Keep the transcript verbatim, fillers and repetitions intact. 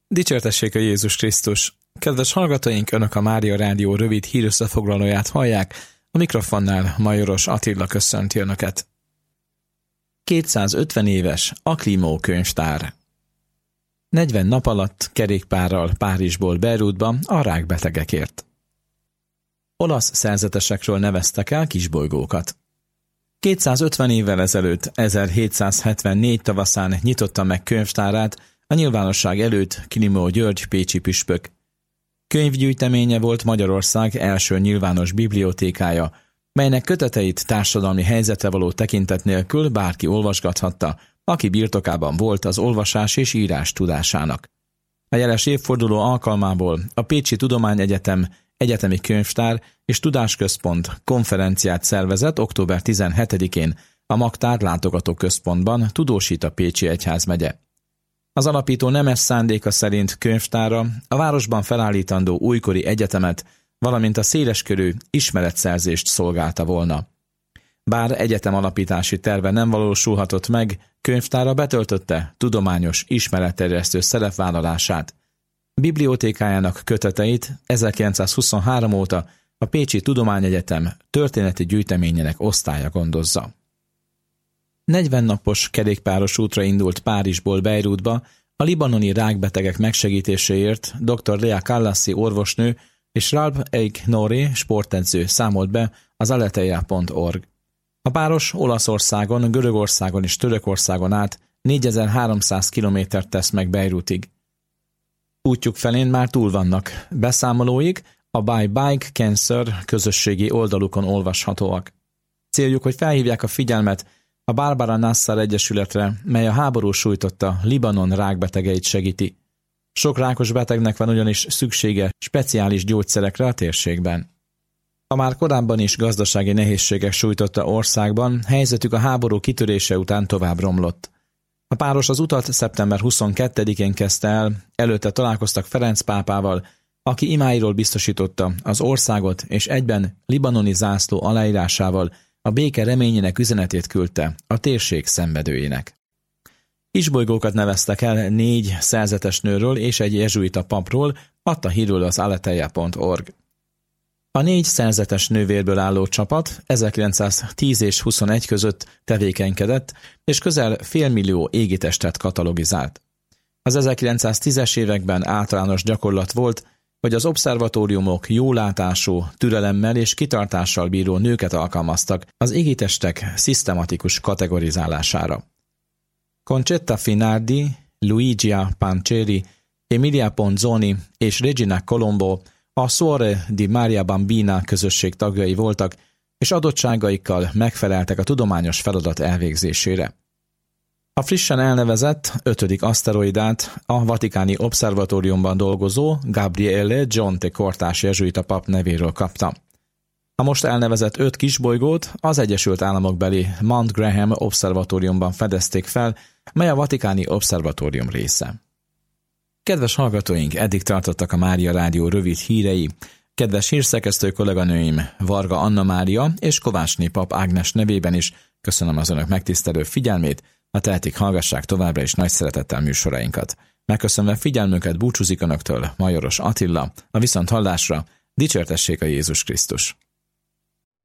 Dicsértessék a Jézus Krisztus! Kedves hallgatóink, Önök a Mária Rádió rövid hírösszefoglalóját hallják, a mikrofonnál Majoros Attila köszönti Önöket. kétszázötven éves a Climó könyvtár. negyven nap alatt kerékpárral Párizsból Beirutba a rákbetegekért. Olasz szerzetesekről neveztek el kisbolygókat. kétszázötven évvel ezelőtt, ezerhétszázhetvennégy tavaszán nyitotta meg könyvtárát a nyilvánosság előtt Climó György pécsi püspök. Könyvgyűjteménye volt Magyarország első nyilvános bibliotékája, melynek köteteit társadalmi helyzetre való tekintet nélkül bárki olvasgathatta, aki birtokában volt az olvasás és írás tudásának. A jeles évforduló alkalmából a Pécsi Tudományegyetem, Egyetemi Könyvtár és Tudásközpont konferenciát szervezett október tizenhetedikén a Magtár Látogatóközpontban, tudósít a Pécsi Egyházmegye. Az alapító nemes szándéka szerint könyvtára a városban felállítandó újkori egyetemet, valamint a széleskörű ismeretszerzést szolgálta volna. Bár egyetem alapítási terve nem valósulhatott meg, könyvtára betöltötte tudományos ismeretterjesztő szerepvállalását. Bibliótékájának köteteit ezerkilencszázhuszonhárom óta a Pécsi Tudományegyetem történeti gyűjteményének osztálya gondozza. negyven napos kerékpáros útra indult Párizsból Beirutba a libanoni rákbetegek megsegítéséért dr. Lea Kallassi orvosnő és Ralph Eik Noré sportedző számolt be az aletheia pont org. A páros Olaszországon, Görögországon és Törökországon át négyezer-háromszáz kilométert tesz meg Beirutig. Útjuk felén már túl vannak, beszámolóik a Buy Bike Cancer közösségi oldalukon olvashatóak. Céljuk, hogy felhívják a figyelmet a Barbara Nassar Egyesületre, mely a háború sújtotta Libanon rákbetegeit segíti. Sok rákos betegnek van ugyanis szüksége speciális gyógyszerekre a térségben. A már korábban is gazdasági nehézségek sújtotta országban, helyzetük a háború kitörése után tovább romlott. A páros az utat szeptember huszonkettedikén kezdte el, előtte találkoztak Ferenc pápával, aki imáiról biztosította az országot, és egyben libanoni zászló aláírásával a béke reményének üzenetét küldte a térség szenvedőinek. Kisbolygókat neveztek el négy szerzetes nőről és egy jezsuita papról, adta hírül az aletheia pont org. A négy szerzetes nővérből álló csapat ezerkilencszáztíz és huszonegy között tevékenykedett, és közel félmillió égitestet katalogizált. Az ezerkilencszáztízes években általános gyakorlat volt, hogy az obszervatóriumok jólátású, türelemmel és kitartással bíró nőket alkalmaztak az égitestek szisztematikus kategorizálására. Concetta Finardi, Luigia Pancheri, Emilia Ponzoni és Regina Colombo a Suore di Maria Bambina közösség tagjai voltak, és adottságaikkal megfeleltek a tudományos feladat elvégzésére. A frissen elnevezett ötödik aszteroidát a Vatikáni Obszervatóriumban dolgozó Gabriele Gionte kortárs jezsuita pap nevéről kapta. A most elnevezett öt kisbolygót az Egyesült Államokbeli Mount Graham Obszervatóriumban fedezték fel, mely a Vatikáni Obszervatórium része. Kedves hallgatóink, eddig tartottak a Mária Rádió rövid hírei. Kedves hírszerkesztő kolléganőim Varga Anna Mária és Kovácsné pap Ágnes nevében is köszönöm az Önök megtisztelő figyelmét, ha tehetik, hallgassák továbbra is nagy szeretettel műsorainkat. Megköszönve figyelmüket búcsúzik Önöktől Majoros Attila, a viszonthallásra, dicsértessék a Jézus Krisztus!